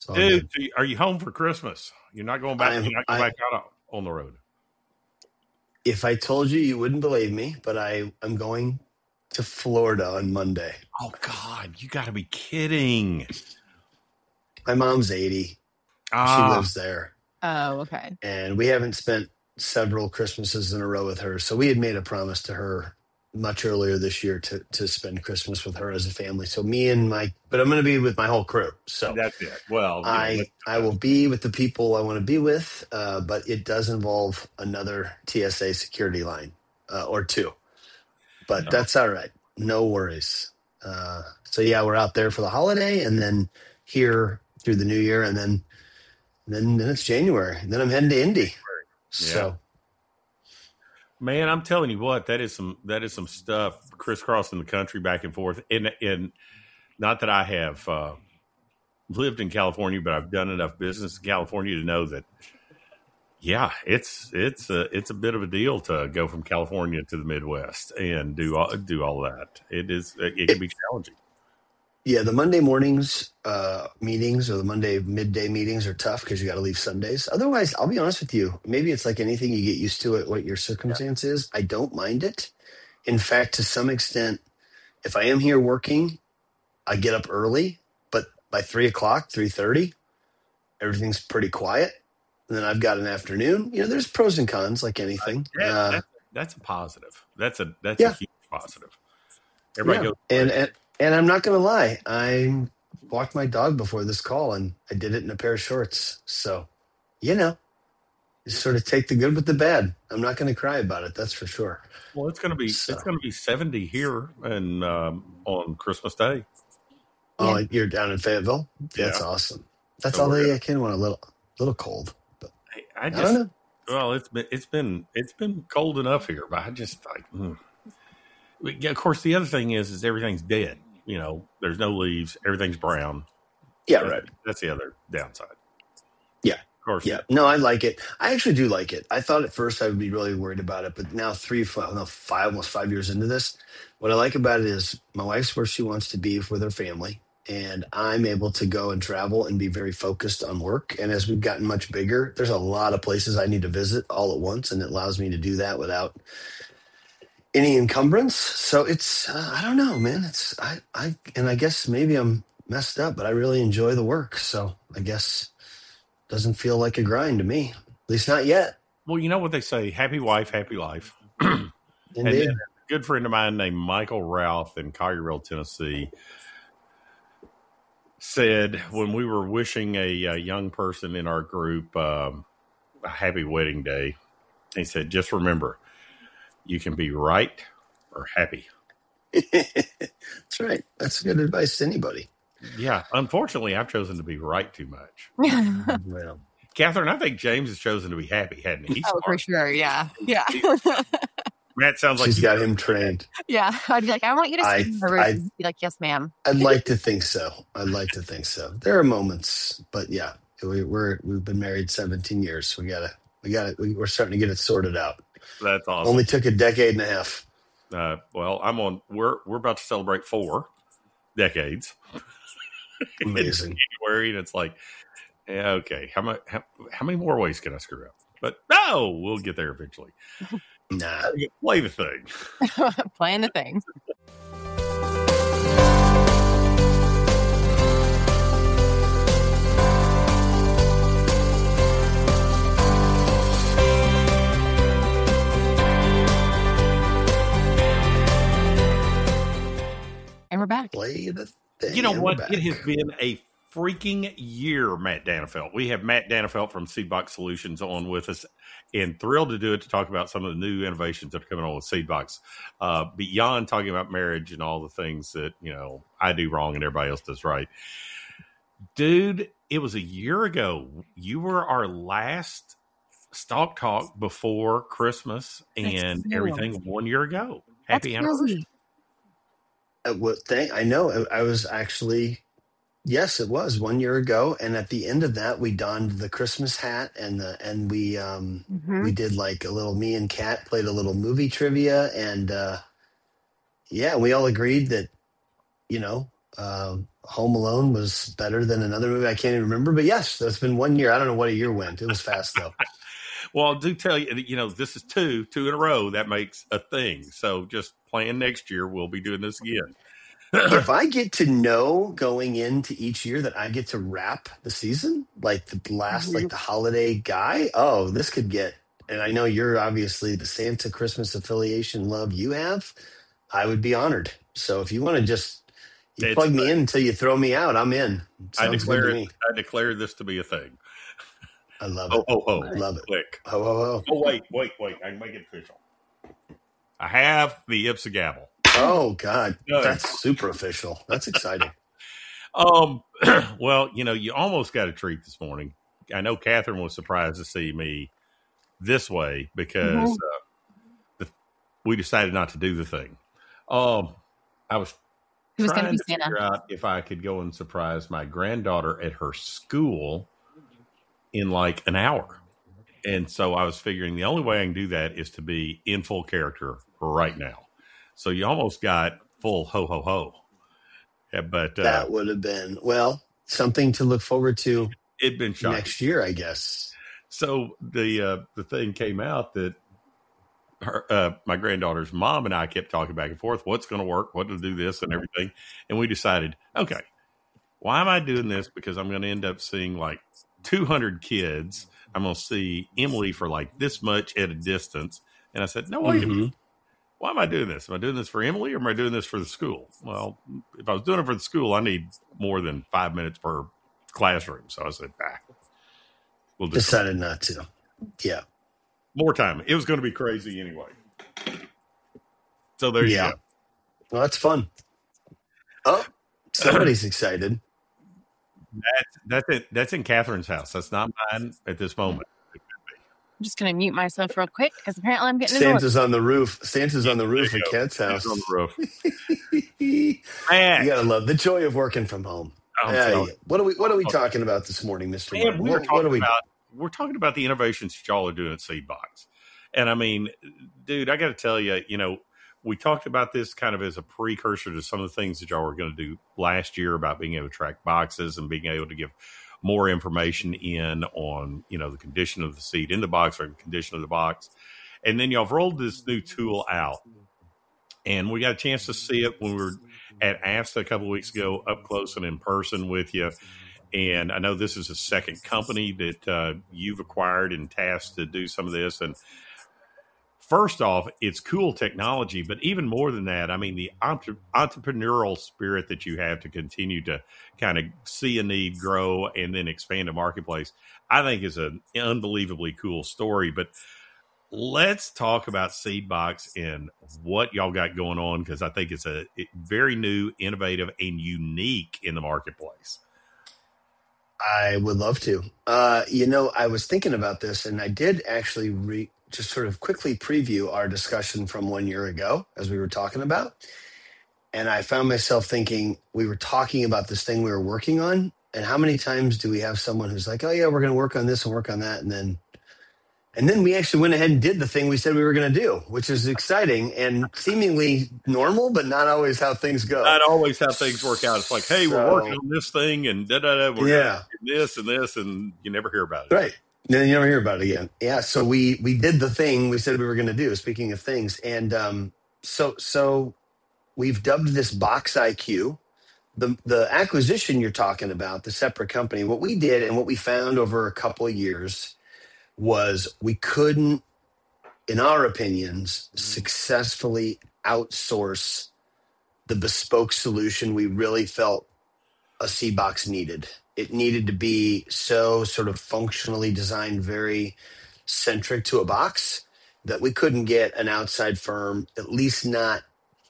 It's all Dude, good. are you home for Christmas? You're not going back. You're not going back out on the road. If I told you, you wouldn't believe me, but I'm going to Florida on Monday. Oh God, you got to be kidding! My mom's 80. She lives there. Oh, okay. And we haven't spent several Christmases in a row with her. So we had made a promise to her much earlier this year to spend Christmas with her as a family. So but I'm going to be with my whole crew. So that's it. Well, I will be with the people I want to be with, but it does involve another TSA security line or two. But that's all right. No worries. So yeah, we're out there for the holiday and then here through the new year and then it's January. And then I'm heading to Indy. So man, I'm telling you what, that is some stuff crisscrossing the country back and forth. And not that I have lived in California, but I've done enough business in California to know that it's a bit of a deal to go from California to the Midwest and do all that. It can be challenging. Yeah, the Monday mornings meetings or the Monday midday meetings are tough because you got to leave Sundays. Otherwise, I'll be honest with you. Maybe it's like anything, you get used to it, what your circumstance is. I don't mind it. In fact, to some extent, if I am here working, I get up early, but by 3:00, 3:30, everything's pretty quiet. And then I've got an afternoon. There's pros and cons like anything. That's a positive. That's a huge positive. Everybody goes. And I'm not going to lie. I walked my dog before this call, and I did it in a pair of shorts. So, you sort of take the good with the bad. I'm not going to cry about it. That's for sure. Well, it's going to be 70 here and on Christmas Day. Oh, you're down in Fayetteville? That's awesome. That's all I kind of want, a little cold. But I don't know. Well, it's been cold enough here, but I just Of course, the other thing is everything's dead. There's no leaves. Everything's brown. Yeah, right. That's the other downside. Yeah. Of course. Yeah. No, I like it. I actually do like it. I thought at first I would be really worried about it, but now almost 5 years into this, what I like about it is my wife's where she wants to be with her family, and I'm able to go and travel and be very focused on work. And as we've gotten much bigger, there's a lot of places I need to visit all at once, and it allows me to do that without any encumbrance. So it's I don't know, man. It's I guess maybe I'm messed up, but I really enjoy the work. So I guess it doesn't feel like a grind to me. At least not yet. Well, you know what they say, happy wife, happy life. Indeed. And a good friend of mine named Michael Ralph in Collierville, Tennessee, said when we were wishing a young person in our group a happy wedding day, he said, just remember, you can be right or happy. That's right. That's good advice to anybody. Yeah. Unfortunately, I've chosen to be right too much. Well, Catherine, I think James has chosen to be happy, hadn't he? For sure. Yeah. Yeah. Matt sounds like she's got him trained. Yeah. I'd be like, I want you to sing her version. Be like, yes, ma'am. I'd like to think so. There are moments, but yeah, we've been married 17 years. So we're starting to get it sorted out. That's awesome. Only took a decade and a half. Well, we're about to celebrate 4 decades. Amazing. In January, and it's like, yeah, okay, how many more ways can I screw up? But no, we'll get there eventually. Nah. Play the thing. Playing the thing. And we're back. Play the thing. You know what? It has been a freaking year, Matt Danefelt. We have Matt Danefelt from Seedbox Solutions on with us, and thrilled to do it to talk about some of the new innovations that are coming on with Seedbox. Beyond talking about marriage and all the things that, I do wrong and everybody else does right. Dude, it was a year ago. You were our last Stalk Talk before Christmas and everything 1 year ago. Happy anniversary. I know. I was actually, yes, it was 1 year ago. And at the end of that, we donned the Christmas hat and we did like a little, me and Kat played a little movie trivia. And we all agreed that, Home Alone was better than another movie I can't even remember. But yes, that's been 1 year. I don't know what a year went. It was fast though. Well, I do tell you, this is two in a row. That makes a thing. So just plan next year. We'll be doing this again. If I get to know going into each year that I get to wrap the season, like the last, like the holiday guy, this could get, and I know you're obviously the Santa Christmas affiliation love you have, I would be honored. So if you want to just plug me in until you throw me out, I'm in. Sounds good to me. I declare this to be a thing. I love it. Ho, ho. Love it. Click. Ho, ho, ho. Oh, wait. I can make it official. I have the Ipsa gavel. Oh, God. That's super official. That's exciting. Well, you almost got a treat this morning. I know Catherine was surprised to see me this way because we decided not to do the thing. I was trying to figure out if I could go and surprise my granddaughter at her school in like an hour. And so I was figuring the only way I can do that is to be in full character right now. So you almost got full ho, ho, ho. Yeah, but that would have been, something to look forward to. It'd been shocking. Next year, I guess. So the thing came out that my granddaughter's mom and I kept talking back and forth, what's going to work, what to do this and everything. And we decided, okay, why am I doing this? Because I'm going to end up seeing like 200 kids. I'm going to see Emily for like this much at a distance. And I said, no, wait a minute. Why am I doing this? Am I doing this for Emily or am I doing this for the school? Well, if I was doing it for the school, I need more than 5 minutes per classroom. So I said, we'll do decided not to. Yeah. More time. It was going to be crazy anyway. So there you go. Well, that's fun. Oh, somebody's excited. That's in Catherine's house. That's not mine at this moment. I'm just going to mute myself real quick because apparently I'm getting Santa's on the roof. Santa's on the roof at Kat's house. On the roof. You gotta love the joy of working from home. What are we talking about this morning, Mr. Man, we're talking about the innovations that y'all are doing at Seedbox. And I mean, dude, I got to tell you, we talked about this kind of as a precursor to some of the things that y'all were going to do last year about being able to track boxes and being able to give more information in on, the condition of the seed in the box or the condition of the box. And then y'all have rolled this new tool out. And we got a chance to see it when we were at AFSA a couple of weeks ago, up close and in person with you. And I know this is a second company that you've acquired and tasked to do some of this. And first off, it's cool technology, but even more than that, I mean, the entrepreneurial spirit that you have to continue to kind of see a need grow and then expand a marketplace, I think is an unbelievably cool story. But let's talk about Seedbox and what y'all got going on, because I think it's a very new, innovative, and unique in the marketplace. I would love to. I was thinking about this, and I did actually just sort of quickly preview our discussion from 1 year ago, as we were talking about. And I found myself thinking, we were talking about this thing we were working on, and how many times do we have someone who's like, oh yeah, we're going to work on this and work on that, and then we actually went ahead and did the thing we said we were going to do, which is exciting and seemingly normal, but not always how things go. Not always how things work out. It's like, hey, we're working on this thing and we're doing this and this, and you never hear about it. Right. Then you never hear about it again. Yeah. So we did the thing we said we were going to do, speaking of things. And so we've dubbed this Box IQ. The acquisition you're talking about, the separate company, what we did and what we found over a couple of years was we couldn't, in our opinions, successfully outsource the bespoke solution we really felt a Seedbox needed. It needed to be so sort of functionally designed, very centric to a box, that we couldn't get an outside firm, at least not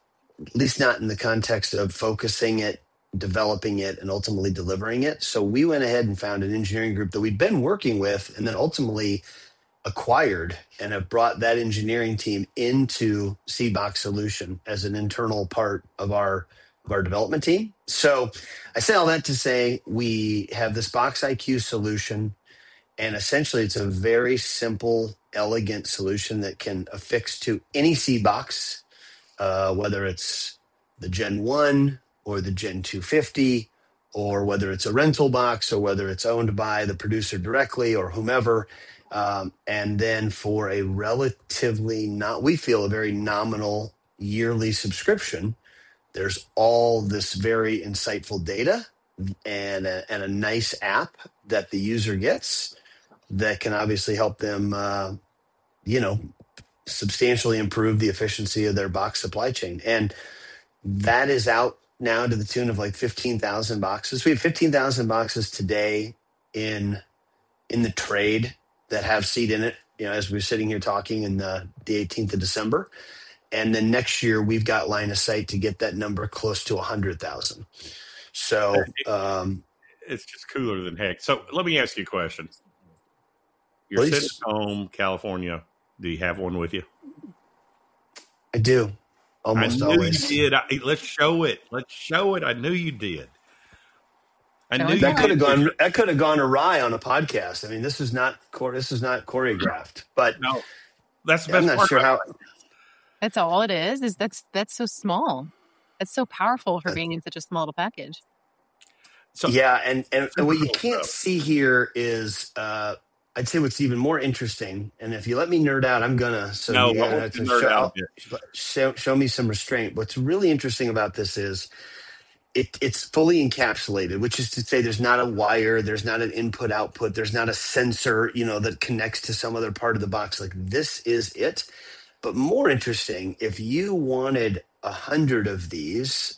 in the context of focusing it, developing it, and ultimately delivering it. So we went ahead and found an engineering group that we'd been working with and then ultimately acquired, and have brought that engineering team into Seedbox Solution as an internal part of our development team. So I say all that to say we have this Box IQ solution, and essentially it's a very simple, elegant solution that can affix to any Seedbox, whether it's the Gen 1, or the Gen 250, or whether it's a rental box or whether it's owned by the producer directly or whomever. And then for a relatively we feel a very nominal yearly subscription, there's all this very insightful data and a nice app that the user gets that can obviously help them, substantially improve the efficiency of their box supply chain. And that is out now to the tune of like 15,000 boxes. We have 15,000 boxes today in the trade that have seed in it, as we're sitting here talking in the 18th of December. And then next year, we've got line of sight to get that number close to 100,000. So it's just cooler than heck. So let me ask you a question. You're Please. sitting at home, California. Do you have one with you? I do. Almost I knew always. You did. Let's show it. I knew you did. That could have gone awry on a podcast. I mean, this is not choreographed. But no, that's the best I'm not part sure how. That's all it is that's so small. It's so powerful for being in such a small little package. So yeah, and what you can't see here is I'd say what's even more interesting, and if you let me nerd out, I'm gonna. So no, you have to show me some restraint. What's really interesting about this is it's fully encapsulated, which is to say there's not a wire, there's not an input output, there's not a sensor, that connects to some other part of the box. Like this is it. But more interesting, if you wanted 100 of these.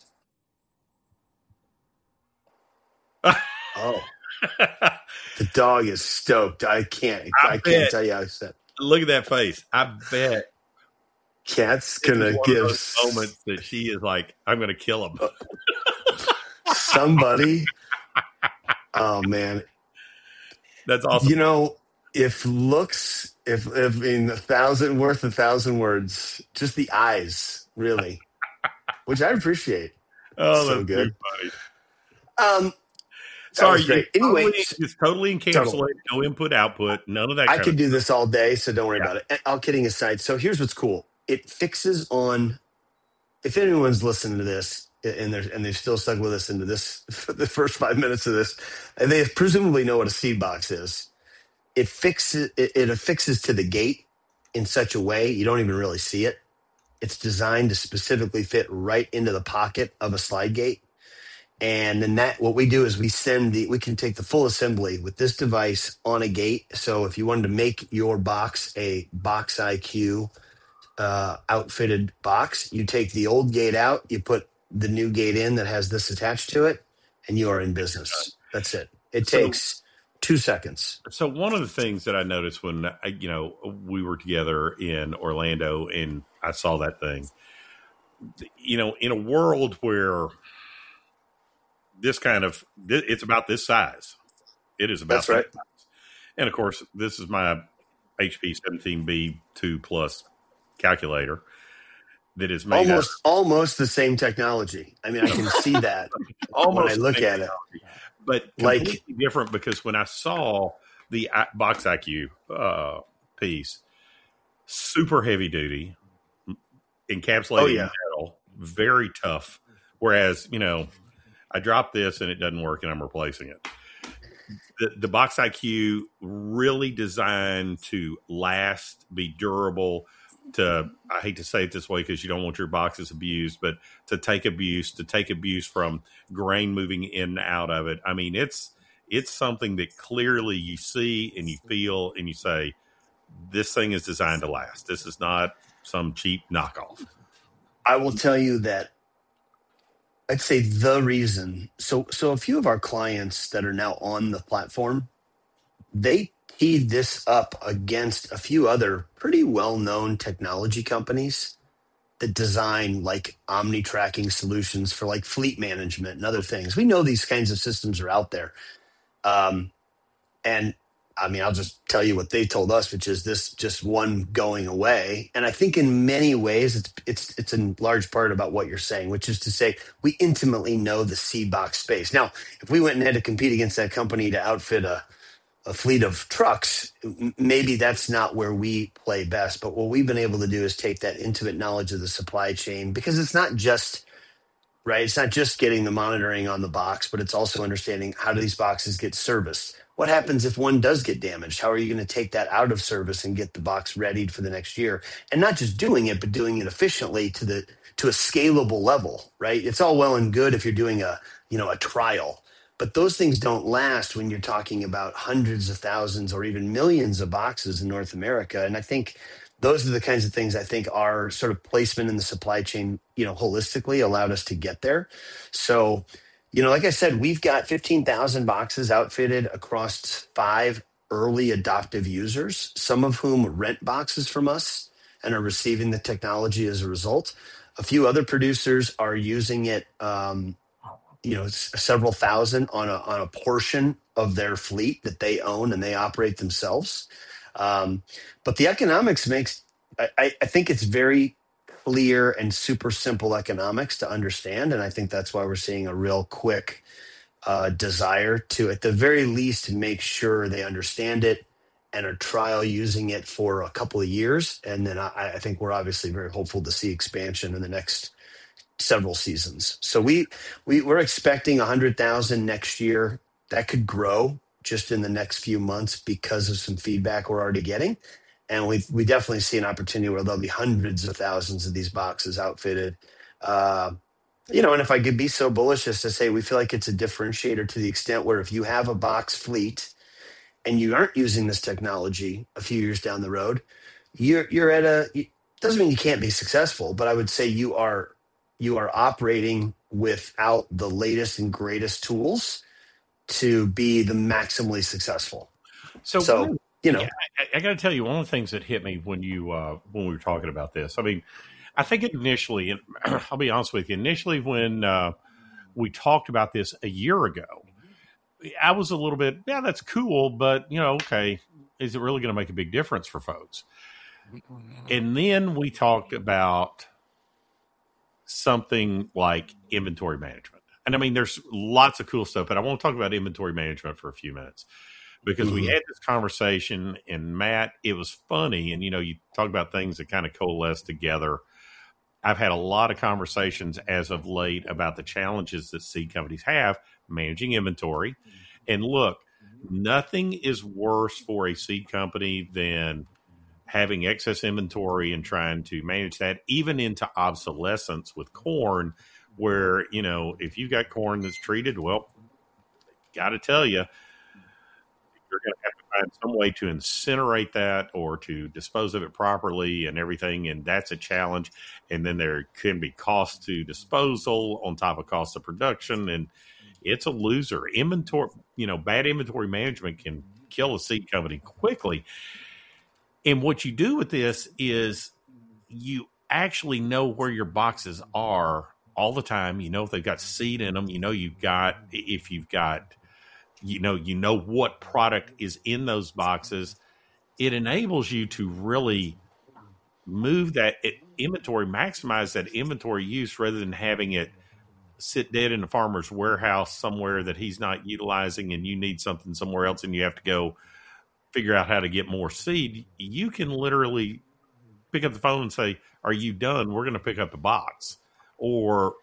Oh, the dog is stoked. I can't tell you how upset. Look at that face. I bet Kat's gonna give moments that she is like, I'm gonna kill him. Somebody. Oh man, that's awesome. If in 1,000 worth 1,000 words, just the eyes, really, which I appreciate. Oh, so that's good. Funny. Sorry, great. Anyway, it's totally encapsulated. No input, output, none of that. I could do this all day, so don't worry about it. All kidding aside, so here's what's cool. It fixes on. If anyone's listening to this and they've still stuck with us into this, the first 5 minutes of this, and they presumably know what a seed box is. It affixes to the gate in such a way you don't even really see it. It's designed to specifically fit right into the pocket of a slide gate. And then what we do is we can take the full assembly with this device on a gate. So if you wanted to make your box a Box IQ outfitted box, you take the old gate out, you put the new gate in that has this attached to it, and you are in business. That's it. It takes 2 seconds. So one of the things that I noticed when we were together in Orlando and I saw that thing, in a world where it's about this size, it is about that's right. Size. And of course, this is my HP 17B 2 Plus calculator that is made almost the same technology. I mean, I can see that when I look at it. But completely different, because when I saw the Box IQ piece, super heavy duty, encapsulated metal, very tough. Whereas, I dropped this and it doesn't work and I'm replacing it. The Box IQ really designed to last, be durable, I hate to say it this way because you don't want your boxes abused, but to take abuse from grain moving in and out of it. I mean, it's something that clearly you see and you feel and you say, this thing is designed to last. This is not some cheap knockoff. I will tell you that I'd say the reason. So a few of our clients that are now on the platform, they teed this up against a few other pretty well-known technology companies that design like omni tracking solutions for like fleet management and other things. We know these kinds of systems are out there. And I mean, I'll just tell you what they told us, which is this just one going away. And I think in many ways, it's in large part about what you're saying, which is to say we intimately know the seed box space. Now, if we went and had to compete against that company to outfit a fleet of trucks, maybe that's not where we play best. But what we've been able to do is take that intimate knowledge of the supply chain, because it's not just right? It's not just getting the monitoring on the box, but it's also understanding how do these boxes get serviced? What happens if one does get damaged? How are you going to take that out of service and get the box readied for the next year? And not just doing it, but doing it efficiently to a scalable level, right? It's all well and good if you're doing a trial, but those things don't last when you're talking about hundreds of thousands or even millions of boxes in North America. And I think those are the kinds of things I think our sort of placement in the supply chain, holistically allowed us to get there. So, like I said, we've got 15,000 boxes outfitted across 5 early adoptive users, some of whom rent boxes from us and are receiving the technology as a result. A few other producers are using it, several thousand on a portion of their fleet that they own and they operate themselves. But the economics I think it's very clear and super simple economics to understand. And I think that's why we're seeing a real quick desire to, at the very least, make sure they understand it and are trial using it for a couple of years. And then I think we're obviously very hopeful to see expansion in the next several seasons. So we're expecting 100,000 next year. That could grow just in the next few months because of some feedback we're already getting. And we definitely see an opportunity where there'll be hundreds of thousands of these boxes outfitted. And if I could be so bullish as to say, we feel like it's a differentiator to the extent where if you have a box fleet and you aren't using this technology a few years down the road, you're at doesn't mean you can't be successful, but I would say you are operating without the latest and greatest tools to be the maximally successable. So yeah, I got to tell you, one of the things that hit me when we were talking about this, I mean, I think initially, and I'll be honest with you, initially when we talked about this a year ago, I was a little bit, yeah, that's cool, but okay, is it really going to make a big difference for folks? And then we talked about something like inventory management. And I mean, there's lots of cool stuff, but I want to talk about inventory management for a few minutes because we had this conversation, and Matt, it was funny. And, you talk about things that kind of coalesce together. I've had a lot of conversations as of late about the challenges that seed companies have managing inventory. And look, nothing is worse for a seed company than having excess inventory and trying to manage that, even into obsolescence with corn, where, if you've got corn that's treated, well, got to tell you, you're going to have to find some way to incinerate that or to dispose of it properly and everything. And that's a challenge. And then there can be cost to disposal on top of cost of production. And it's a loser. Inventory, bad inventory management can kill a seed company quickly. And what you do with this is you actually know where your boxes are all the time. If they've got seed in them, if you've got, what product is in those boxes. It enables you to really move that inventory, maximize that inventory use rather than having it sit dead in a farmer's warehouse somewhere that he's not utilizing and you need something somewhere else and you have to go figure out how to get more seed. You can literally pick up the phone and say, are you done? We're going to pick up the box. Or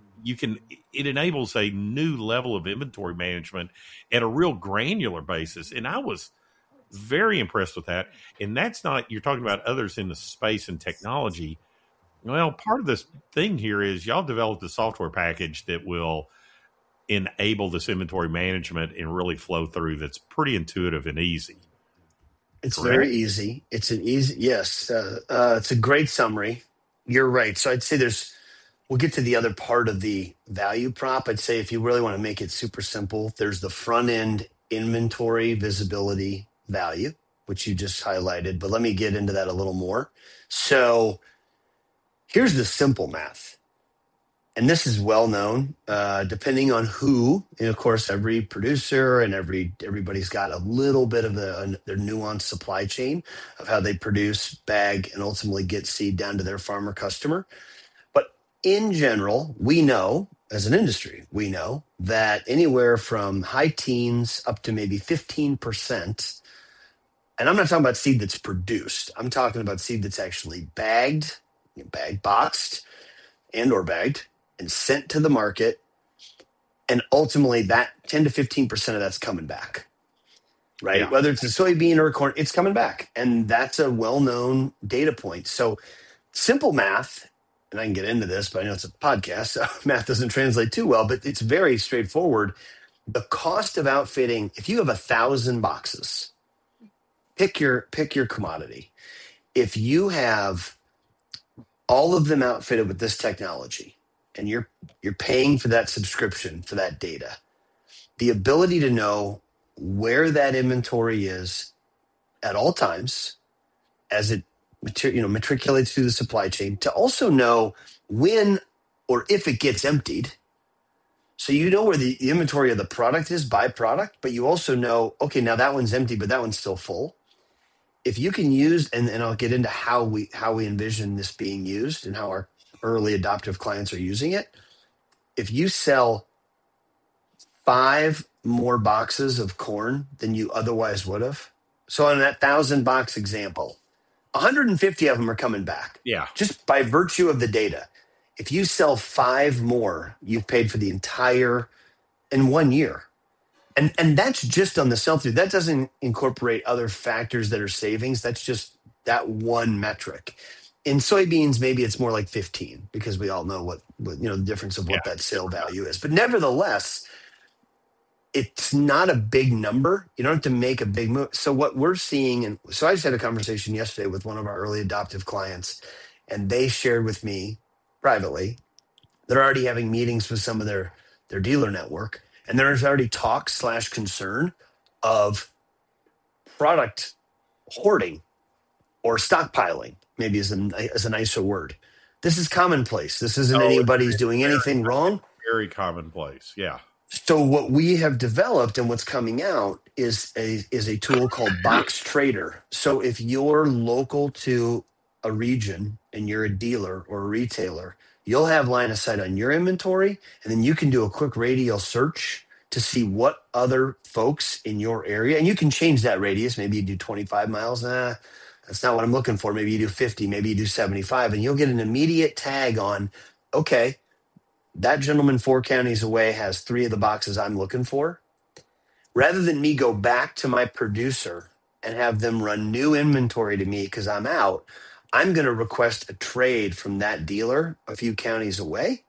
it enables a new level of inventory management at a real granular basis. And I was very impressed with that. And that's not, you're talking about others in the space and technology. Well, part of this thing here is y'all developed a software package that will enable this inventory management and really flow through that's pretty intuitive and easy. It's very easy. It's a great summary. You're right. So I'd say we'll get to the other part of the value prop. I'd say if you really want to make it super simple, there's the front end inventory visibility value, which you just highlighted, but let me get into that a little more. So here's the simple math. And this is well known, depending on who, and of course, every producer and everybody's got a little bit of their nuanced supply chain of how they produce, bag, and ultimately get seed down to their farmer customer. But in general, we know, as an industry, that anywhere from high teens up to maybe 15%, and I'm not talking about seed that's produced, I'm talking about seed that's actually boxed and or bagged, and sent to the market. And ultimately that 10 to 15% of that's coming back, right? Yeah. Whether it's a soybean or a corn, it's coming back. And that's a well-known data point. So simple math, and I can get into this, but I know it's a podcast, so math doesn't translate too well, but it's very straightforward. The cost of outfitting, if you have 1,000 boxes, pick your commodity. If you have all of them outfitted with this technology and you're paying for that subscription for that data, the ability to know where that inventory is at all times as it matriculates through the supply chain, to also know when or if it gets emptied. So you know where the inventory of the product is by product, but you also know, okay, now that one's empty, but that one's still full. If you can use, and I'll get into how we envision this being used and how our early adoptive clients are using it. If you sell 5 more boxes of corn than you otherwise would have, so on that 1,000 box example, 150 of them are coming back. Yeah. Just by virtue of the data. If you sell 5 more, you've paid for the entire in 1 year. And that's just on the sell-through. That doesn't incorporate other factors that are savings. That's just that one metric. In soybeans, maybe it's more like 15 because we all know what the difference of what that sale value is. But nevertheless, it's not a big number. You don't have to make a big move. So what we're seeing, and so I just had a conversation yesterday with one of our early adoptive clients, and they shared with me privately, they're already having meetings with some of their dealer network. And there's already talk / concern of product hoarding or stockpiling, maybe is a nicer word. This is commonplace. This isn't anybody's doing anything wrong. Very commonplace. Yeah. So what we have developed and what's coming out is a tool called Box Trader. So if you're local to a region and you're a dealer or a retailer, you'll have line of sight on your inventory, and then you can do a quick radial search to see what other folks in your area, and you can change that radius. Maybe you do 25 miles. That's not what I'm looking for. Maybe you do 50, maybe you do 75, and you'll get an immediate tag on, okay, that gentleman 4 counties away has 3 of the boxes I'm looking for. Rather than me go back to my producer and have them run new inventory to me because I'm out, I'm going to request a trade from that dealer a few counties away.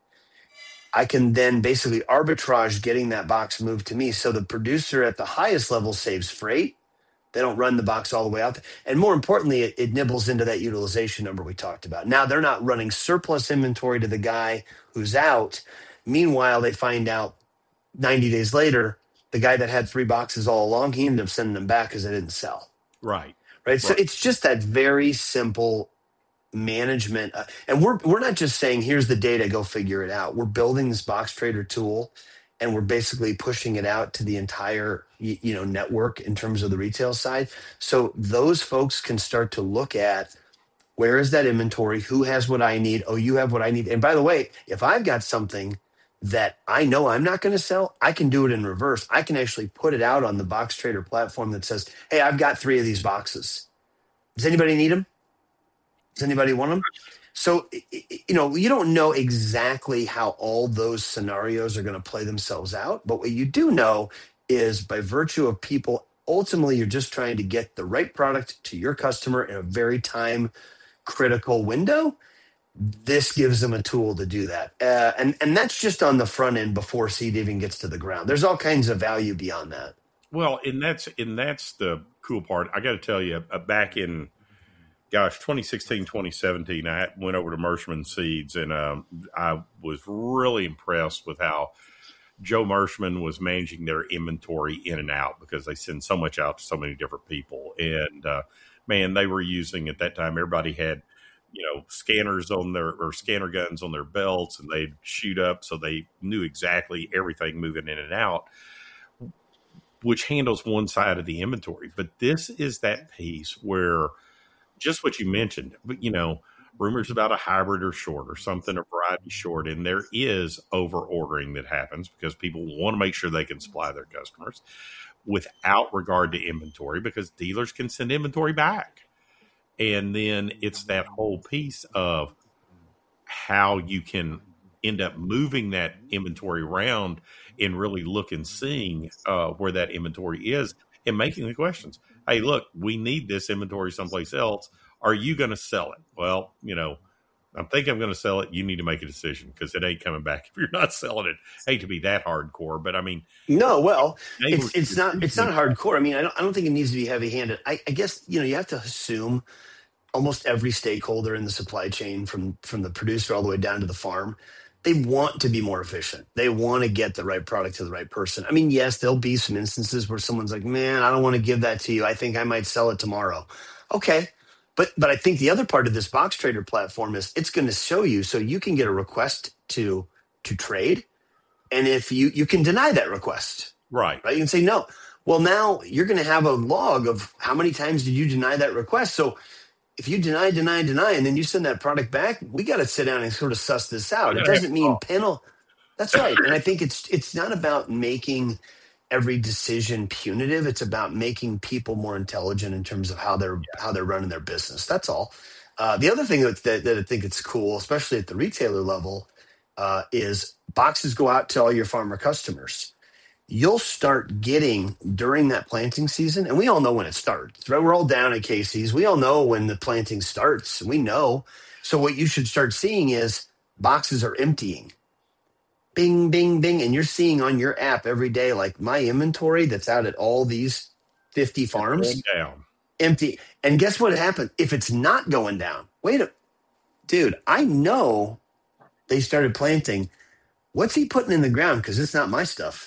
I can then basically arbitrage getting that box moved to me. So the producer at the highest level saves freight. They don't run the box all the way out. And more importantly, it nibbles into that utilization number we talked about. Now they're not running surplus inventory to the guy who's out. Meanwhile, they find out 90 days later, the guy that had 3 boxes all along, he ended up sending them back because they didn't sell. Right. So it's just that very simple management. And we're not just saying, here's the data, go figure it out. We're building this Box Trader tool, and we're basically pushing it out to the entire network in terms of the retail side. So those folks can start to look at, where is that inventory? Who has what I need? Oh, you have what I need. And by the way, if I've got something that I know I'm not going to sell, I can do it in reverse. I can actually put it out on the Box Trader platform that says, hey, I've got 3 of these boxes. Does anybody need them? Does anybody want them? So, you don't know exactly how all those scenarios are going to play themselves out. But what you do know is, by virtue of people, ultimately, you're just trying to get the right product to your customer in a very time critical window. This gives them a tool to do that. And that's just on the front end before seed even gets to the ground. There's all kinds of value beyond that. Well, and that's the cool part. I got to tell you, back in 2016, 2017, I went over to Mershman Seeds, and I was really impressed with how Joe Mershman was managing their inventory in and out, because they send so much out to so many different people. And man, they were using, at that time, everybody had scanners on or scanner guns on their belts, and they'd shoot up, so they knew exactly everything moving in and out, which handles one side of the inventory. But this is that piece where, just what you mentioned, but rumors about a hybrid or short or something, a variety short, and there is over ordering that happens because people want to make sure they can supply their customers without regard to inventory, because dealers can send inventory back. And then it's that whole piece of how you can end up moving that inventory around and really seeing where that inventory is and making the questions. Hey, look, we need this inventory someplace else. Are you going to sell it? Well, I think I'm going to sell it. You need to make a decision because it ain't coming back if you're not selling it. I hate to be that hardcore, but I mean, no, well, it's not hardcore. I mean, I don't think it needs to be heavy handed. I guess, you have to assume almost every stakeholder in the supply chain from the producer all the way down to the farm, they want to be more efficient. They want to get the right product to the right person. I mean, yes, there'll be some instances where someone's like, man, I don't want to give that to you. I think I might sell it tomorrow. Okay. But I think the other part of this Box Trader platform is it's going to show you so you can get a request to trade. And if you can deny that request, right? You can say no. Well, now you're going to have a log of how many times did you deny that request. So if you deny, and then you send that product back, we got to sit down and sort of suss this out. It doesn't mean penal. That's right. And I think it's not about making every decision punitive. It's about making people more intelligent in terms of how they're running their business. That's all. The other thing that I think it's cool, especially at the retailer level, is boxes go out to all your farmer customers. You'll start getting during that planting season, and we all know when it starts, right? We're all down at Casey's. We all know when the planting starts. We know. So what you should start seeing is boxes are emptying. Bing, bing, bing. And you're seeing on your app every day, like my inventory that's out at all these 50 farms, empty. And guess what happened? If it's not going down, dude, I know they started planting. What's he putting in the ground? Because it's not my stuff.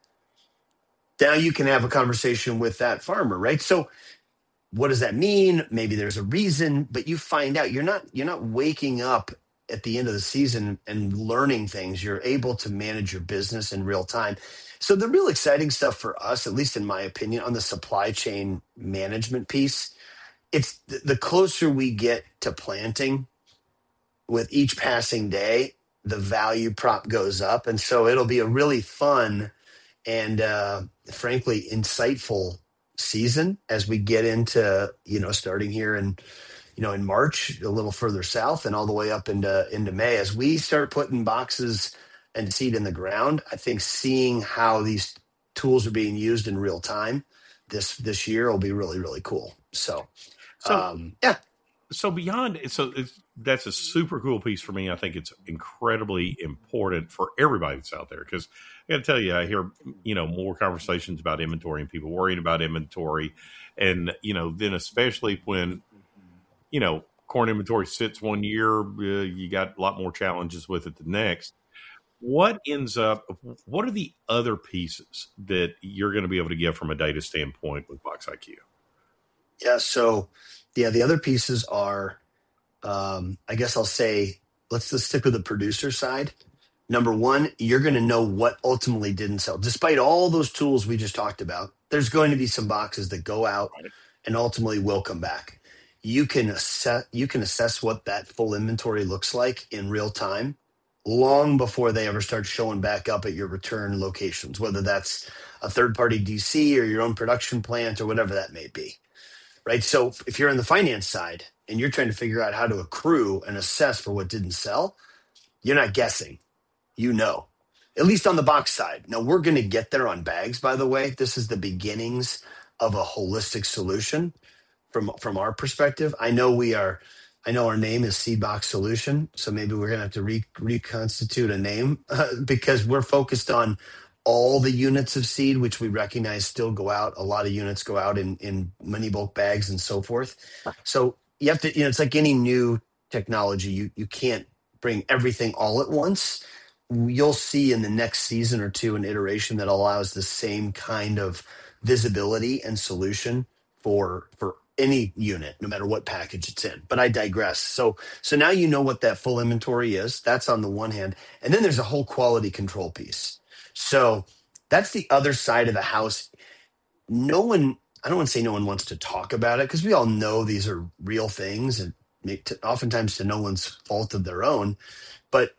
Now you can have a conversation with that farmer, right? So what does that mean? Maybe there's a reason, but you find out you're not waking up at the end of the season and learning things. You're able to manage your business in real time. So the real exciting stuff for us, at least in my opinion, on the supply chain management piece, it's the closer we get to planting with each passing day, the value prop goes up. And so it'll be a really fun and frankly insightful season as we get into starting here in March, a little further south, and all the way up into May as we start putting boxes and seed in the ground. I think seeing how these tools are being used in real time this year will be really, really cool. So yeah. So that's a super cool piece for me. I think it's incredibly important for everybody that's out there because I got to tell you, I hear more conversations about inventory and people worrying about inventory, and then especially when corn inventory sits 1 year, you got a lot more challenges with it the next. What are the other pieces that you're going to be able to get from a data standpoint with Box IQ? Yeah. So the other pieces are, I guess I'll say, let's stick with the producer side. Number one, you're going to know what ultimately didn't sell. Despite all those tools we just talked about, there's going to be some boxes that go out and ultimately will come back. You can assess what that full inventory looks like in real time, long before they ever start showing back up at your return locations, whether that's a third-party DC or your own production plant or whatever that may be. Right. So if you're on the finance side and you're trying to figure out how to accrue and assess for what didn't sell, you're not guessing, at least on the box side. Now we're going to get there on bags, by the way. This is the beginnings of a holistic solution from our perspective. I know our name is Seedbox Solution. So maybe we're going to have to reconstitute a name because we're focused on all the units of seed, which we recognize still go out. A lot of units go out in mini bulk bags and so forth. So you have to, it's like any new technology. You can't bring everything all at once. You'll see in the next season or two an iteration that allows the same kind of visibility and solution for any unit, no matter what package it's in. But I digress. So now you know what that full inventory is. That's on the one hand. And then there's a whole quality control piece. So that's the other side of the house. I don't want to say no one wants to talk about it because we all know these are real things and oftentimes to no one's fault of their own. But,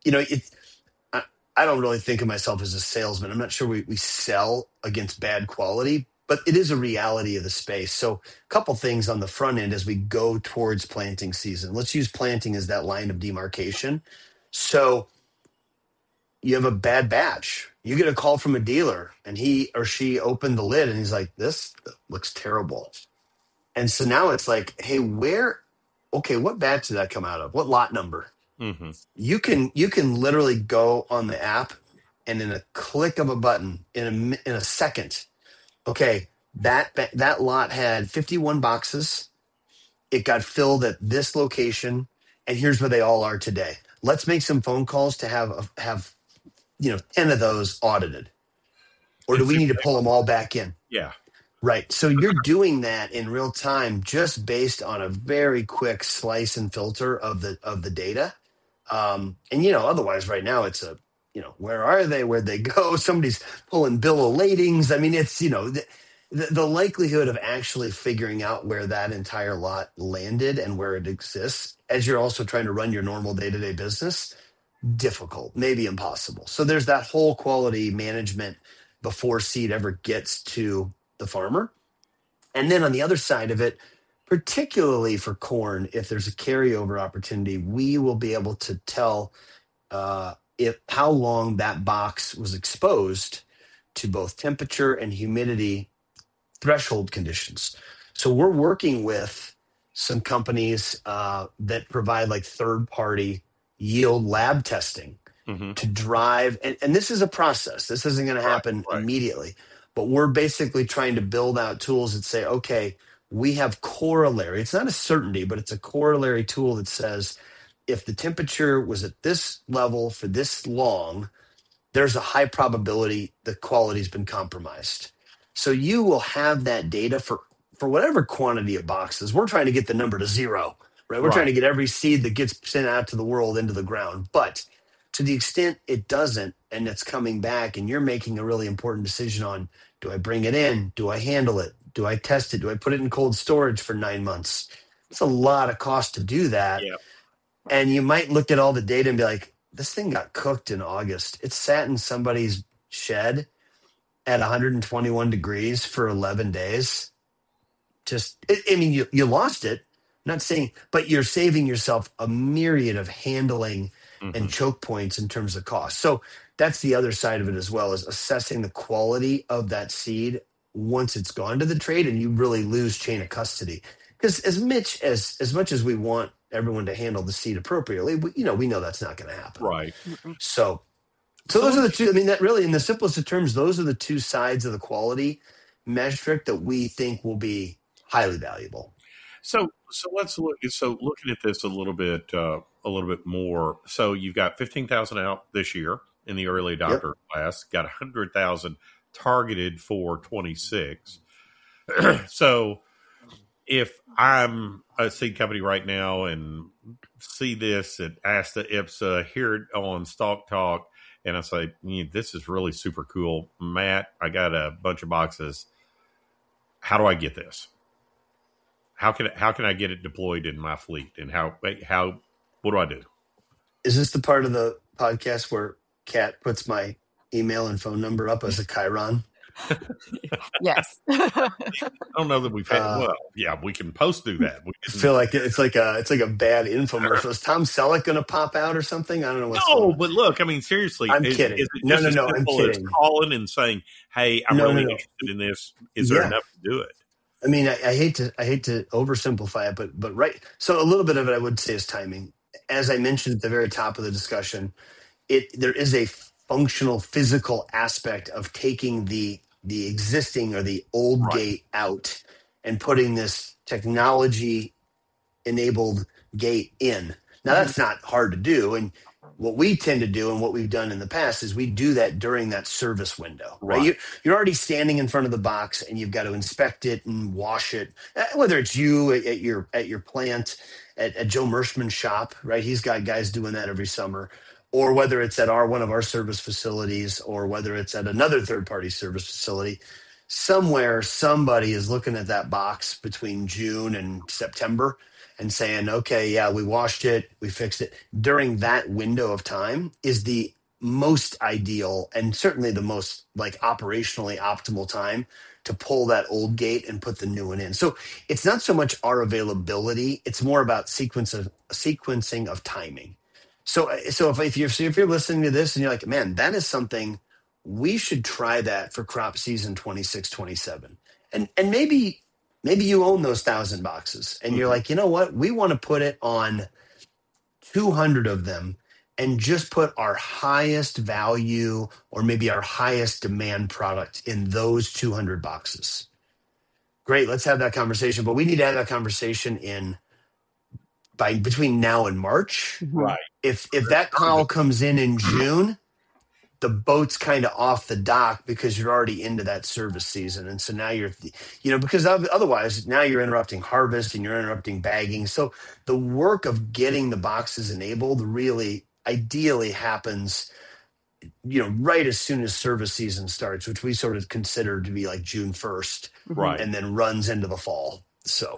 I don't really think of myself as a salesman. I'm not sure we sell against bad quality, but it is a reality of the space. So a couple things on the front end as we go towards planting season. Let's use planting as that line of demarcation. So you have a bad batch. You get a call from a dealer and he or she opened the lid and he's like, this looks terrible. And so now it's like, hey, what batch did that come out of? What lot number? Mm-hmm. You can literally go on the app and in a click of a button in a second, okay, that lot had 51 boxes. It got filled at this location, and here's where they all are today. Let's make some phone calls to have 10 of those audited. Or do we need to pull them all back in? Yeah. Right. So you're doing that in real time just based on a very quick slice and filter of the data. And otherwise right now it's where are they? Where'd they go? Somebody's pulling bill of ladings. I mean, it's, the likelihood of actually figuring out where that entire lot landed and where it exists as you're also trying to run your normal day-to-day business, difficult, maybe impossible. So there's that whole quality management before seed ever gets to the farmer. And then on the other side of it, particularly for corn, if there's a carryover opportunity, we will be able to tell how long that box was exposed to both temperature and humidity threshold conditions. So we're working with some companies that provide like third-party yield lab testing to drive, and this is a process. This isn't going to happen immediately, but we're basically trying to build out tools that say, okay, we have corollary. It's not a certainty, but it's a corollary tool that says if the temperature was at this level for this long, there's a high probability the quality's been compromised. So you will have that data for whatever quantity of boxes. We're trying to get the number to zero, right? We're trying to get every seed that gets sent out to the world into the ground. But to the extent it doesn't and it's coming back and you're making a really important decision on, do I bring it in? Do I handle it? Do I test it? Do I put it in cold storage for 9 months? It's a lot of cost to do that. Yeah. And you might look at all the data and be like, this thing got cooked in August. It sat in somebody's shed at 121 degrees for 11 days. You lost it. I'm not saying, but you're saving yourself a myriad of handling and choke points in terms of cost. So that's the other side of it as well, is assessing the quality of that seed once it's gone to the trade and you really lose chain of custody. Because as much as we want everyone to handle the seed appropriately, we know that's not going to happen. Right. So those are the two. I mean, that really, in the simplest of terms, those are the two sides of the quality metric that we think will be highly valuable. So let's look. So looking at this a little bit more. So you've got 15,000 out this year in the early adopter class. Got 100,000 targeted for 26. So if I'm a seed company right now and see this at ASTA IPSA, hear it on Stalk Talk, and I say, this is really super cool, Matt, I got a bunch of boxes. How do I get this? How can I get it deployed in my fleet? And what do I do? Is this the part of the podcast where Kat puts my email and phone number up as a Chiron? Yes. I don't know that we've had. We can do that. I feel like it's like a bad infomercial. Is Tom Selleck going to pop out or something? I don't know what's going on. But look, I mean, seriously, I'm kidding. Is it just no, I'm kidding. Calling and saying, "Hey, I'm really interested in this. Is there enough to do it?" I mean, I hate to oversimplify it, but right. So a little bit of it I would say is timing. As I mentioned at the very top of the discussion, there is a functional, physical aspect of taking the existing or the old gate out and putting this technology enabled gate in. Now that's not hard to do, and what we tend to do and what we've done in the past is we do that during that service window, right? You're already standing in front of the box and you've got to inspect it and wash it, whether it's you at your plant, at Joe Mershman's shop, right? He's got guys doing that every summer, or whether it's at one of our service facilities, or whether it's at another third-party service facility. Somewhere, somebody is looking at that box between June and September and saying, okay, yeah, we washed it, we fixed it. During that window of time is the most ideal and certainly the most operationally optimal time to pull that old gate and put the new one in. So it's not so much our availability, it's more about sequencing of timing. So if you're listening to this and you're like, man, that is something we should try that for crop season 26-27, and maybe you own those 1,000 boxes and you're like, you know what, we want to put it on 200 of them and just put our highest value or maybe our highest demand product in those 200 boxes. Great, let's have that conversation. But we need to have that conversation between now and March. Right. If that call comes in June, the boat's kind of off the dock because you're already into that service season. And so now because otherwise now you're interrupting harvest and you're interrupting bagging. So the work of getting the boxes enabled really ideally happens, right as soon as service season starts, which we sort of consider to be like June 1st, Right. and then runs into the fall. So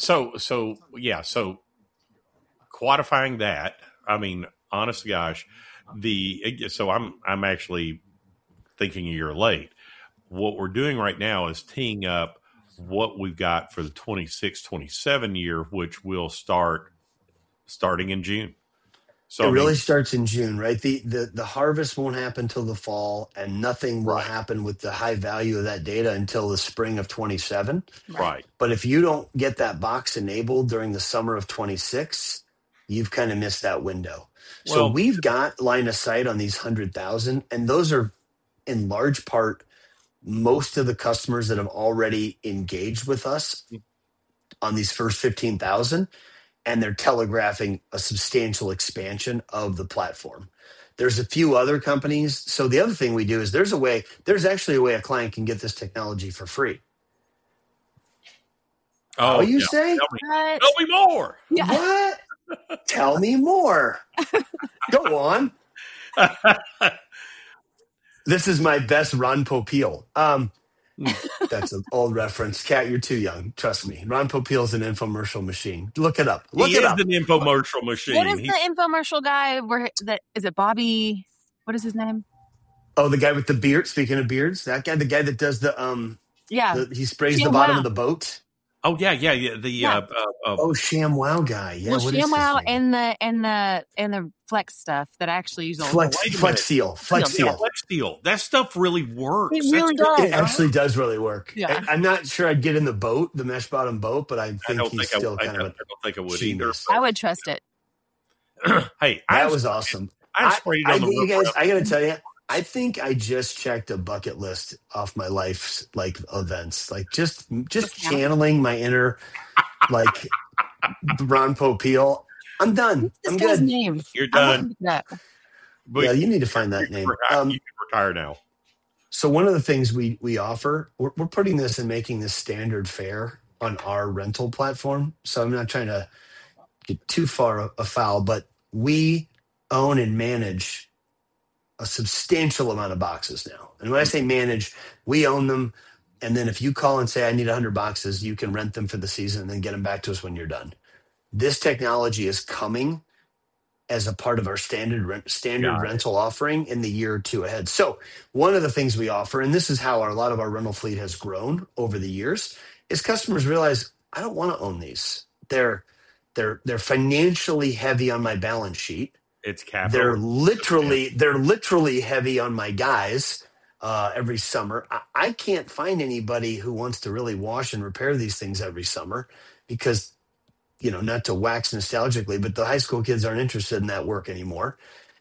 quantifying that, I mean, honest to gosh, so I'm actually thinking a year late. What we're doing right now is teeing up what we've got for the 26-27 year, which will starting in June. So it really starts in June, right? The harvest won't happen till the fall, and nothing will happen with the high value of that data until the spring of 27. Right. But if you don't get that box enabled during the summer of 26, you've kind of missed that window. So we've got line of sight on these 100,000, and those are in large part most of the customers that have already engaged with us on these first 15,000. And they're telegraphing a substantial expansion of the platform. There's a few other companies. So the other thing we do is there's actually a way a client can get this technology for free. Oh, you say? Tell me more. Yeah. What? Tell me more. Go on. This is my best Ron Popeil. That's an old reference. Kat, you're too young. Trust me. Ron Popeil's an infomercial machine. Look it up. He is an infomercial machine. What is the infomercial guy? Is it Bobby? What is his name? Oh, the guy with the beard. Speaking of beards, that guy, the guy that does he sprays the bottom of the boat. Oh yeah. ShamWow guy. Yeah, well, ShamWow and the Flex stuff that I actually use all Flex Seal. Flex Seal. That stuff really works. It really does. It actually does really work. Yeah. I'm not sure I'd get in the boat, the mesh bottom boat, but I think he's still kind of. I don't think I would either. I would trust it. Hey, that was awesome. I sprayed it on the roof. You guys, I got to tell you, I think I just checked a bucket list off my life's events, just channeling my inner Ron Popeil. I'm done. I'm good. Name? You're done. Yeah, you need to find that name. You can retire now. So one of the things we offer, we're putting this and making this standard fare on our rental platform. So I'm not trying to get too far afoul, but we own and manage a substantial amount of boxes now. And when I say manage, we own them. And then if you call and say, I need 100 boxes, you can rent them for the season and then get them back to us when you're done. This technology is coming as a part of our standard rental offering in the year or two ahead. So one of the things we offer, and this is how a lot of our rental fleet has grown over the years, is customers realize, I don't want to own these. They're financially heavy on my balance sheet. It's capital. They're literally heavy on my guys every summer. I can't find anybody who wants to really wash and repair these things every summer because, not to wax nostalgically, but the high school kids aren't interested in that work anymore.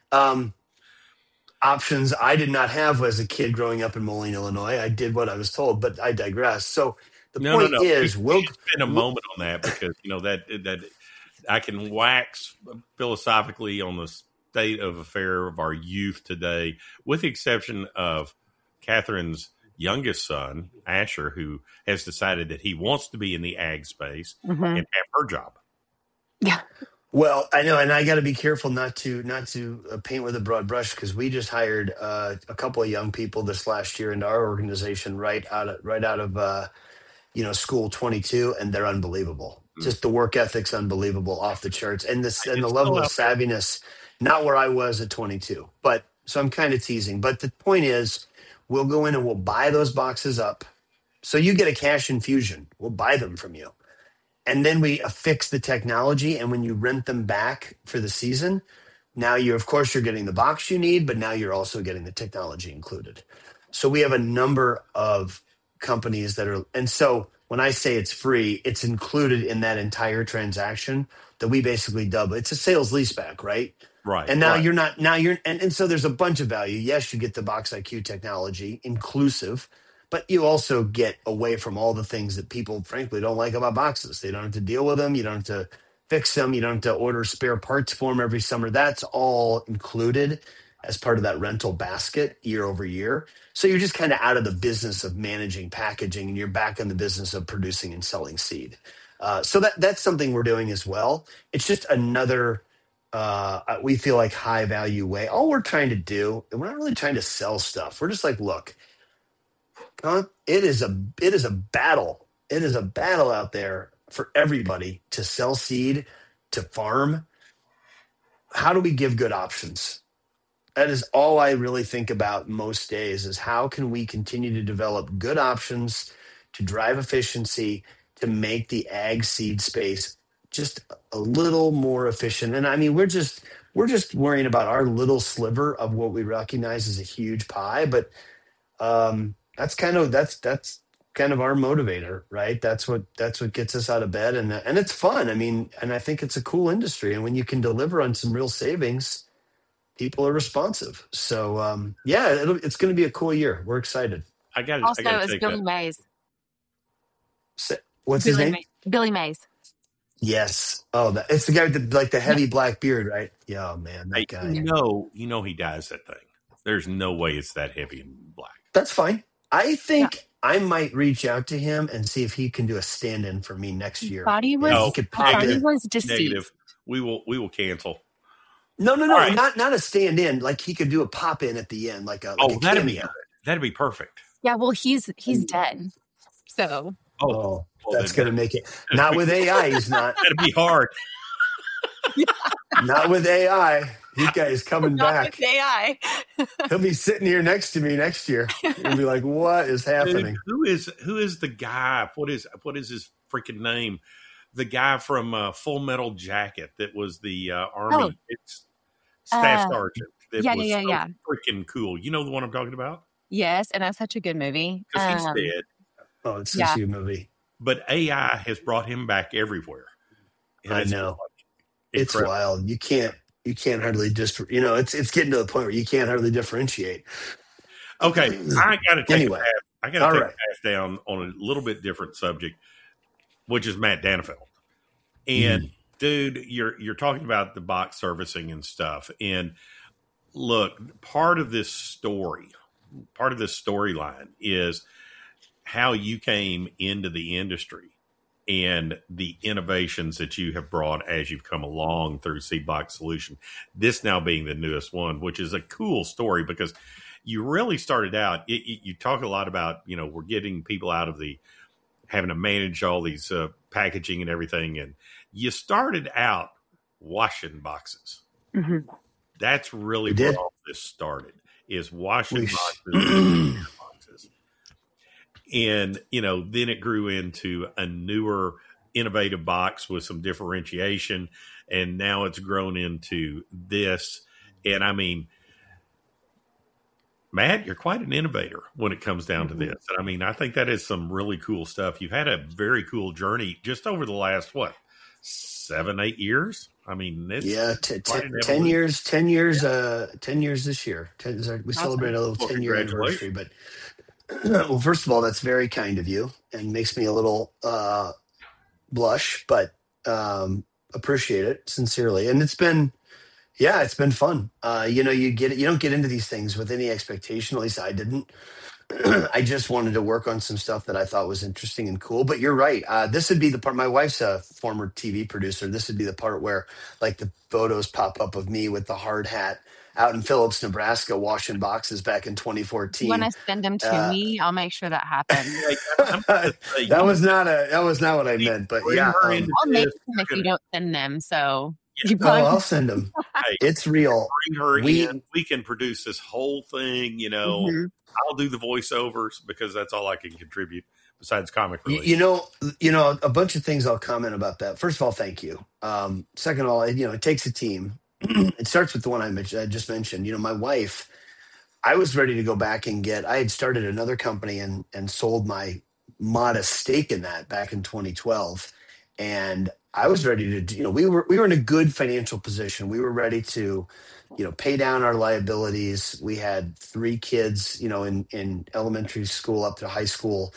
Options I did not have as a kid growing up in Moline, Illinois. I did what I was told, but I digress. So the point is, we'll spend a moment on that because that I can wax philosophically on the state of affair of our youth today, with the exception of Catherine's youngest son, Asher, who has decided that he wants to be in the ag space and have her job. Yeah. Well, I know, and I got to be careful not to paint with a broad brush because we just hired a couple of young people this last year into our organization right out of school 22, and they're unbelievable. Just the work ethic's unbelievable, off the charts, and the level of savviness, not where I was at 22. But so I'm kind of teasing. But the point is, we'll go in and we'll buy those boxes up. So you get a cash infusion. We'll buy them from you. And then we affix the technology. And when you rent them back for the season, Now of course, you're getting the box you need, but now you're also getting the technology included. So we have a number of companies that are, and so when I say it's free, it's included in that entire transaction that we basically dub. It's a sales leaseback, right? Right. And now right. you're not, now you're, and so there's a bunch of value. Yes, you get the Box IQ technology inclusive, but you also get away from all the things that people frankly don't like about boxes. They don't have to deal with them. You don't have to fix them. You don't have to order spare parts for them every summer. That's all included as part of that rental basket year over year. So you're just kind of out of the business of managing packaging and you're back in the business of producing and selling seed. So that's something we're doing as well. It's just another, we feel like high value way. All we're trying to do, and we're not really trying to sell stuff. We're just like, look, it is a battle. It is a battle out there for everybody to sell seed, to farm. How do we give good options? That is all I really think about most days is how can we continue to develop good options to drive efficiency, to make the ag seed space just a little more efficient. And I mean, we're just worrying about our little sliver of what we recognize as a huge pie, but that's kind of our motivator, right? That's what gets us out of bed, and it's fun. I mean, and I think it's a cool industry, and when you can deliver on some real savings, people are responsive. So yeah, it's going to be a cool year. We're excited. Also, it was Billy Mays. What's his name? Billy Mays. Yes. Oh, it's the guy with the heavy black beard, right? Yeah, man, that guy. You know he dyes that thing. There's no way it's that heavy and black. That's fine. I think I might reach out to him and see if he can do a stand-in for me next year. He was deceased. Negative. We will cancel. No, right. not a stand-in. Like he could do a pop-in at the end, like a cameo. That'd be perfect. Yeah, well, he's dead. So. Oh, that's going to make it. Not with AI, he's not. That'd be hard. Not with AI. This guy is coming back. With AI. He'll be sitting here next to me next year. He'll be like, "What is happening?" Dude, who is the guy? What is his freaking name? The guy from Full Metal Jacket that was the Army staff sergeant. That was freaking cool. You know the one I'm talking about? Yes, and that's such a good movie. Because he's dead. Oh, it's such a good movie. But AI has brought him back everywhere. I know. It's wild. You can't hardly just, it's getting to the point where you can't hardly differentiate. Okay. I got to take a pass down on a little bit different subject, which is Matt Danefeld. And dude, you're talking about the box servicing and stuff. And look, part of this storyline is how you came into the industry and the innovations that you have brought as you've come along through Seedbox Solution. This now being the newest one, which is a cool story because you really started out, you talk a lot about, we're getting people out of the having to manage all these packaging and everything. And you started out washing boxes. Mm-hmm. That's really where all this started, is washing boxes. And, then it grew into a newer, innovative box with some differentiation. And now it's grown into this. And I mean, Matt, you're quite an innovator when it comes down to this. And I mean, I think that is some really cool stuff. You've had a very cool journey just over the last, 7-8 years? I mean, it's 10 years this year. We celebrate a little 10-year anniversary, but well, first of all, that's very kind of you and makes me a little blush, but appreciate it sincerely. And it's been fun. You don't get into these things with any expectation. At least I didn't. I just wanted to work on some stuff that I thought was interesting and cool. But you're right. This would be the part. My wife's a former TV producer. This would be the part where, like, the photos pop up of me with the hard hat out in Phillips, Nebraska, washing boxes back in 2014. You want to send them to me? I'll make sure that happens. That was not what I meant. But yeah, I'll make them if you don't send them. So. I'll send them. It's real. Bring her in. We can produce this whole thing. I'll do the voiceovers because that's all I can contribute besides comic relief. A bunch of things I'll comment about that. First of all, thank you. Second of all, it takes a team. it starts with the one I just mentioned. My wife, I was ready to go back and I had started another company and sold my modest stake in that back in 2012. And I was ready to, we were in a good financial position. We were ready to, pay down our liabilities. We had 3 kids, in elementary school up to high school.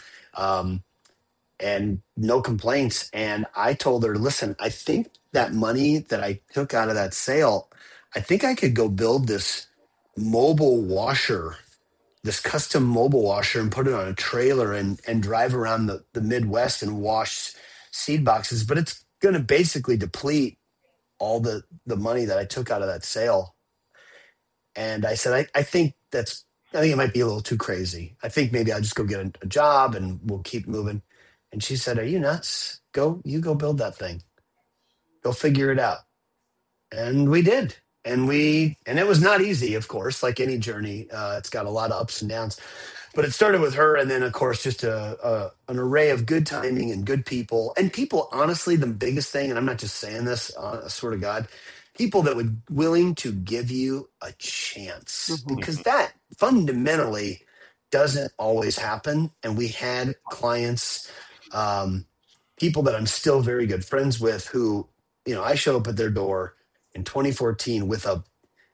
And no complaints. And I told her, listen, I think that money that I took out of that sale, I think I could go build this mobile washer, this custom mobile washer, and put it on a trailer and drive around the Midwest and wash seed boxes. But it's going to basically deplete all the money that I took out of that sale. And I said, I think it might be a little too crazy. I think maybe I'll just go get a job and we'll keep moving. And she said, are you nuts? You go build that thing. Go figure it out. And we did. And it was not easy, of course, like any journey. It's got a lot of ups and downs. But it started with her, and then, of course, just an array of good timing and good people. And people, honestly, the biggest thing, and I'm not just saying this, I swear to God, people that would willing to give you a chance, because that fundamentally doesn't always happen. And we had clients, people that I'm still very good friends with who, I show up at their door in 2014 with a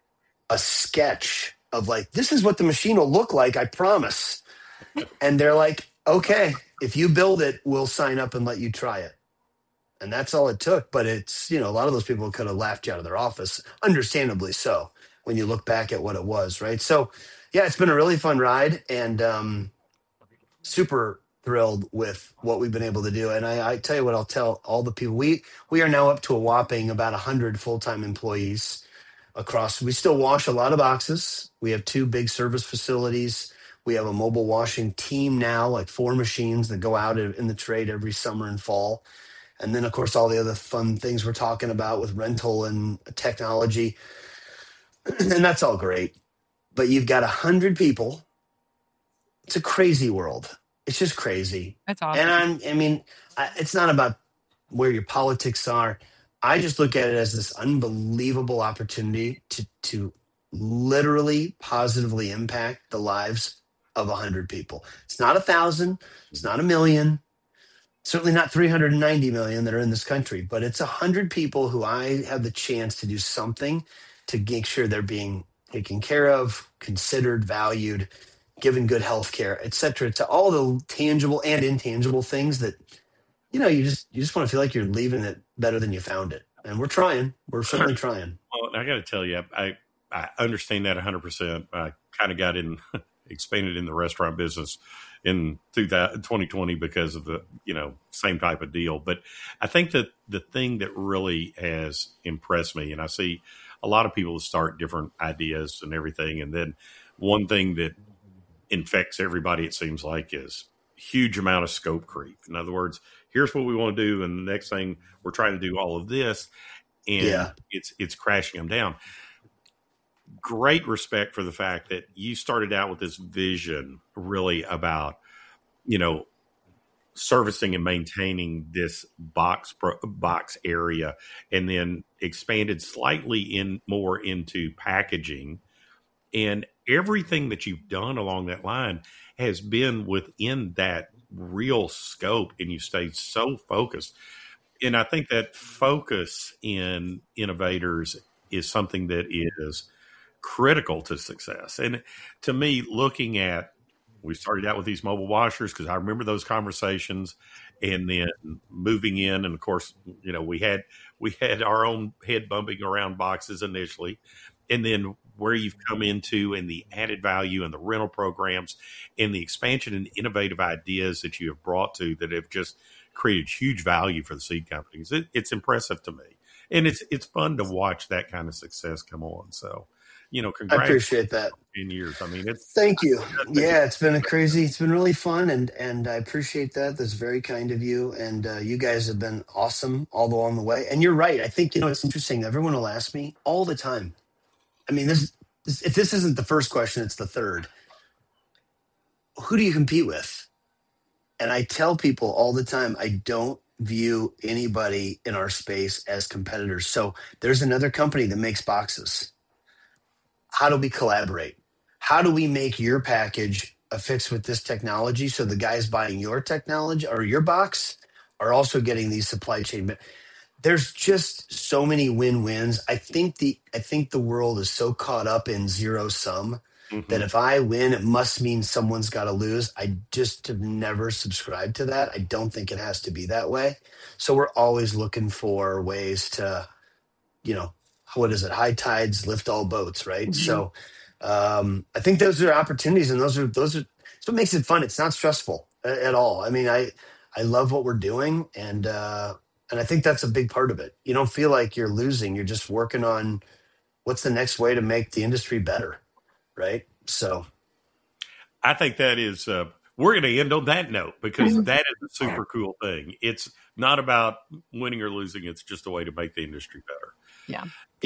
sketch of like, this is what the machine will look like, I promise. And they're like, okay, if you build it, we'll sign up and let you try it. And that's all it took. But it's, a lot of those people could have laughed you out of their office, understandably so, when you look back at what it was, right? So, yeah, it's been a really fun ride, and super thrilled with what we've been able to do. And I tell you what, I'll tell all the people, we are now up to a whopping about 100 full-time employees across. We still wash a lot of boxes. We have 2 big service facilities. We have a mobile washing team now, like 4 machines that go out in the trade every summer and fall. And then, of course, all the other fun things we're talking about with rental and technology. And that's all great. But you've got 100 people. It's a crazy world. It's just crazy. That's awesome. And it's not about where your politics are. I just look at it as this unbelievable opportunity to literally positively impact the lives of 100 people. It's not 1,000. It's not 1,000,000. Certainly not 390 million that are in this country, but it's 100 people who I have the chance to do something to make sure they're being taken care of, considered, valued, given good health care, et cetera, to all the tangible and intangible things that, you just want to feel like you're leaving it better than you found it. And we're trying. We're certainly trying. Well, I got to tell you, I understand that 100%. I kind of got expanded in the restaurant business in 2020 because of the, same type of deal. But I think that the thing that really has impressed me, and I see a lot of people start different ideas and everything. And then one thing that infects everybody, it seems like, is huge amount of scope creep. In other words, here's what we want to do, and the next thing we're trying to do all of this, and it's crashing them down. Great respect for the fact that you started out with this vision really about, servicing and maintaining this box area, and then expanded slightly more into packaging. And everything that you've done along that line has been within that real scope, and you stayed so focused. And I think that focus in innovators is something that is critical to success. And to me, we started out with these mobile washers because I remember those conversations, and then moving in, and of course, we had our own head bumping around boxes initially, and then where you've come into, and the added value and the rental programs and the expansion and innovative ideas that you have brought to that have just created huge value for the seed companies. It's impressive to me. And it's fun to watch that kind of success come on. So, congratulations. I appreciate that. 10 years. Thank you. Yeah, it's been really fun. And I appreciate that. That's very kind of you. And you guys have been awesome all along the way. And you're right. I think, it's interesting. Everyone will ask me all the time. If this isn't the first question, it's the third. Who do you compete with? And I tell people all the time, I don't view anybody in our space as competitors. So there's another company that makes boxes. How do we collaborate? How do we make your package a fix with this technology so the guys buying your technology or your box are also getting these supply chain? There's just so many win-wins. I think the world is so caught up in zero sum that if I win, it must mean someone's got to lose. I just have never subscribed to that. I don't think it has to be that way. So we're always looking for ways to, what is it? High tides lift all boats, right? So I think those are opportunities, and those are that's what makes it fun. It's not stressful at all. I mean, I love what we're doing, and I think that's a big part of it. You don't feel like you're losing. You're just working on what's the next way to make the industry better, right? So I think that is, we're going to end on that note because that is a super cool thing. It's not about winning or losing. It's just a way to make the industry better. Yeah.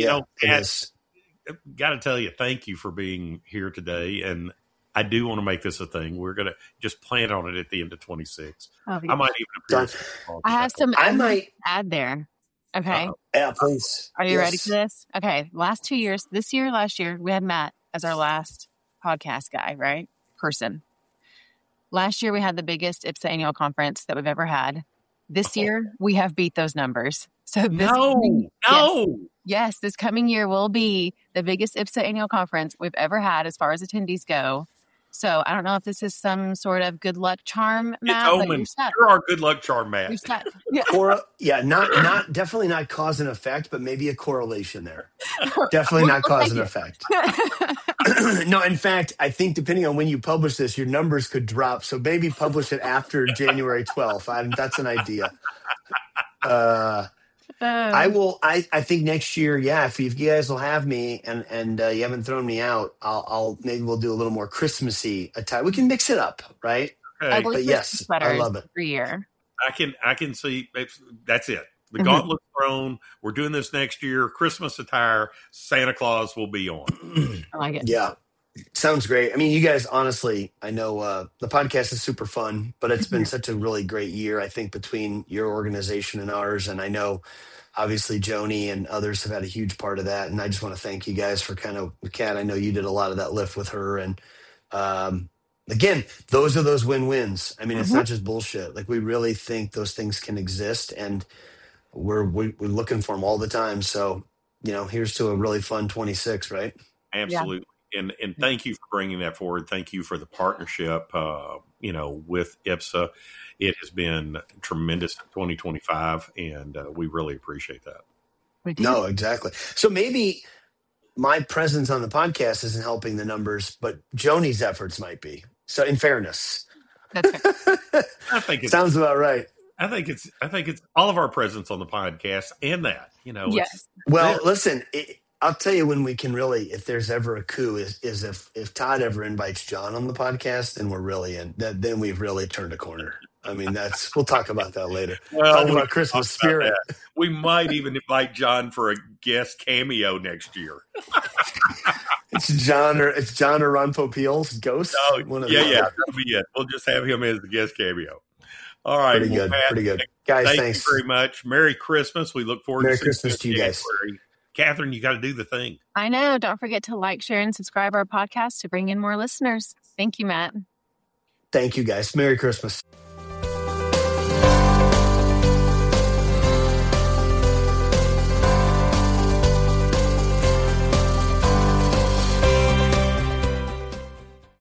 Got to tell you, thank you for being here today. And I do want to make this a thing. We're going to just plan on it at the end of 26. Oh, I might even appear. I have some. I might add there. Okay. Yeah, please. Are you ready for this? Okay. Last 2 years, last year, we had Matt as our last podcast guy, right? Person. Last year, we had the biggest IPSA annual conference that we've ever had. This year, we have beat those numbers. So Yes, this coming year will be the biggest IPSA annual conference we've ever had as far as attendees go. So I don't know if this is some sort of good luck charm, Matt. You're our good luck charm, Matt. Not definitely not cause and effect, but maybe a correlation there. Definitely not cause and effect. No, in fact, I think depending on when you publish this, your numbers could drop. So maybe publish it after January 12th. That's an idea. I think next year, if you guys will have me and you haven't thrown me out, maybe we'll do a little more Christmassy attire. We can mix it up, right? Okay. But yes, I love it. Every year. I can see that's it. The gauntlet's thrown. We're doing this next year. Christmas attire. Santa Claus will be on. I like it. Yeah. Sounds great. I mean, you guys, honestly, I know the podcast is super fun, but it's been such a really great year, I think, between your organization and ours. And I know, obviously, Joni and others have had a huge part of that. And I just want to thank you guys for Kat, I know you did a lot of that lift with her. And again, those are those win-wins. I mean, it's not just bullshit. Like, we really think those things can exist, and we're looking for them all the time. So, here's to a really fun 26, right? Absolutely. Yeah. And thank you for bringing that forward. Thank you for the partnership, with IPSA. It has been tremendous in 2025, and we really appreciate that. No, exactly. So maybe my presence on the podcast isn't helping the numbers, but Joni's efforts might be. So in fairness. That's fair. I think it sounds about right. I think it's all of our presence on the podcast and that, Yes. Well, listen, I'll tell you when we can really, if there's ever a coup, is if Todd ever invites John on the podcast, then we're really in. Then we've really turned a corner. I mean, we'll talk about that later. Well, talk about Christmas spirit. We might even invite John for a guest cameo next year. It's John or Ron Popeil's ghost. Oh, that'll be it. We'll just have him as the guest cameo. All right, pretty good, guys. Thanks you very much. Merry Christmas. We look forward to Christmas to you guys. Catherine, you got to do the thing. I know. Don't forget to like, share, and subscribe our podcast to bring in more listeners. Thank you, Matt. Thank you, guys. Merry Christmas.